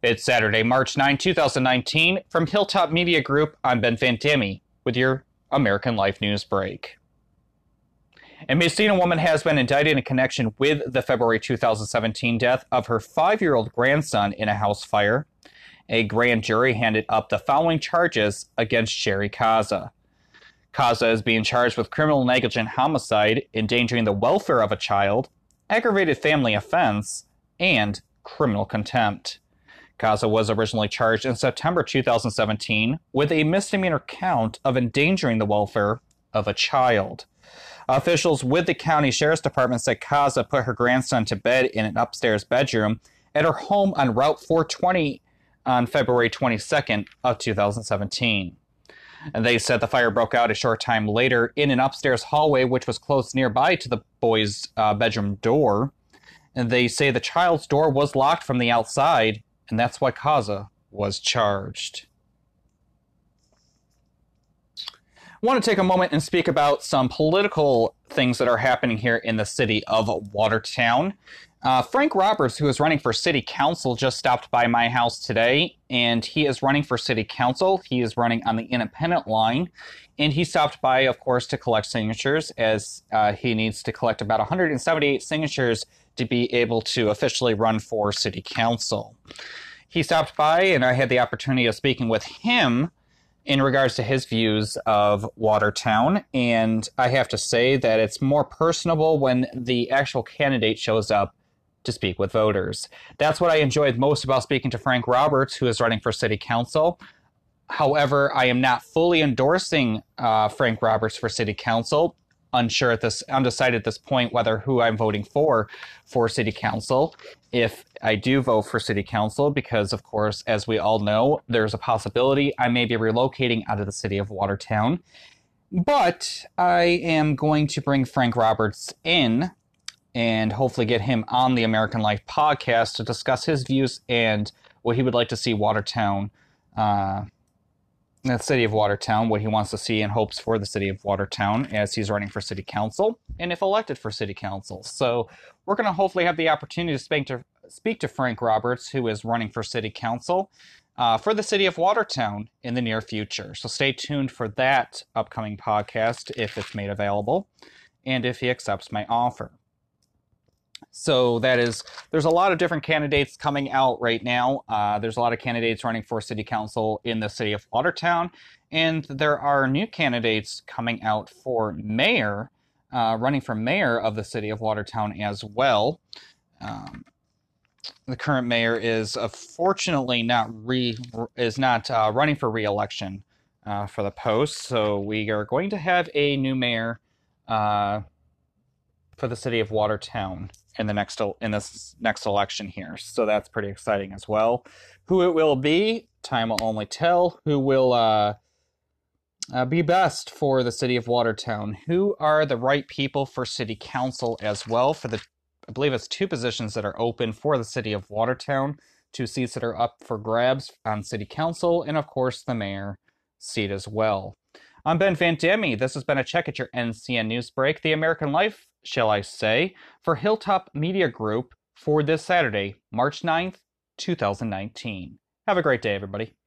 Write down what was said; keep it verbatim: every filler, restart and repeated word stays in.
It's Saturday, March ninth, two thousand nineteen. From Hilltop Media Group, I'm Ben Fantemi with your American Life News Break. A Massena woman has been indicted in connection with the February two thousand seventeen death of her five-year-old grandson in a house fire. A grand jury handed up the following charges against Sherry Kaza. Kaza is being charged with criminal negligent homicide, endangering the welfare of a child, aggravated family offense, and criminal contempt. Kaza was originally charged in September two thousand seventeen with a misdemeanor count of endangering the welfare of a child. Officials with the county sheriff's department said Kaza put her grandson to bed in an upstairs bedroom at her home on Route four twenty on February twenty-second of two thousand seventeen. And they said the fire broke out a short time later in an upstairs hallway, which was close nearby to the boy's uh, bedroom door. And they say the child's door was locked from the outside, and that's why Kaza was charged. I want to take a moment and speak about some political things that are happening here in the city of Watertown. Uh, Frank Roberts, who is running for city council, just stopped by my house today, and he is running for city council. He is running on the independent line, and he stopped by, of course, to collect signatures, as uh, he needs to collect about one hundred seventy-eight signatures to be able to officially run for city council. He stopped by, and I had the opportunity of speaking with him in regards to his views of Watertown, and I have to say that it's more personable when the actual candidate shows up to speak with voters. That's what I enjoyed most about speaking to Frank Roberts, who is running for city council. However, I am not fully endorsing uh, Frank Roberts for city council. Unsure at this, undecided at this point whether who I'm voting for for city council. If I do vote for city council, because of course, as we all know, there's a possibility I may be relocating out of the city of Watertown. But I am going to bring Frank Roberts in and hopefully get him on the American Life podcast to discuss his views and what he would like to see Watertown, uh, the city of Watertown, what he wants to see and hopes for the city of Watertown as he's running for city council and if elected for city council. So we're going to hopefully have the opportunity to speak to speak to Frank Roberts, who is running for city council uh, for the city of Watertown in the near future. So stay tuned for that upcoming podcast if it's made available and if he accepts my offer. So that is, there's a lot of different candidates coming out right now. Uh, there's a lot of candidates running for city council in the city of Watertown, and there are new candidates coming out for mayor, uh, running for mayor of the city of Watertown as well. Um, the current mayor is unfortunately not re is not uh, running for re-election uh, for the post, so we are going to have a new mayor uh, for the city of Watertown in the next in this next election here. So that's pretty exciting as well. Who it will be, time will only tell. Who will uh, uh, be best for the city of Watertown? Who are the right people for city council as well? For the, I believe it's two positions that are open for the city of Watertown, two seats that are up for grabs on city council, and of course the mayor seat as well. I'm Ben Fantemi. This has been a check at your N C N News Break, the American Life, shall I say, for Hilltop Media Group for this Saturday, March ninth, two thousand nineteen. Have a great day, everybody.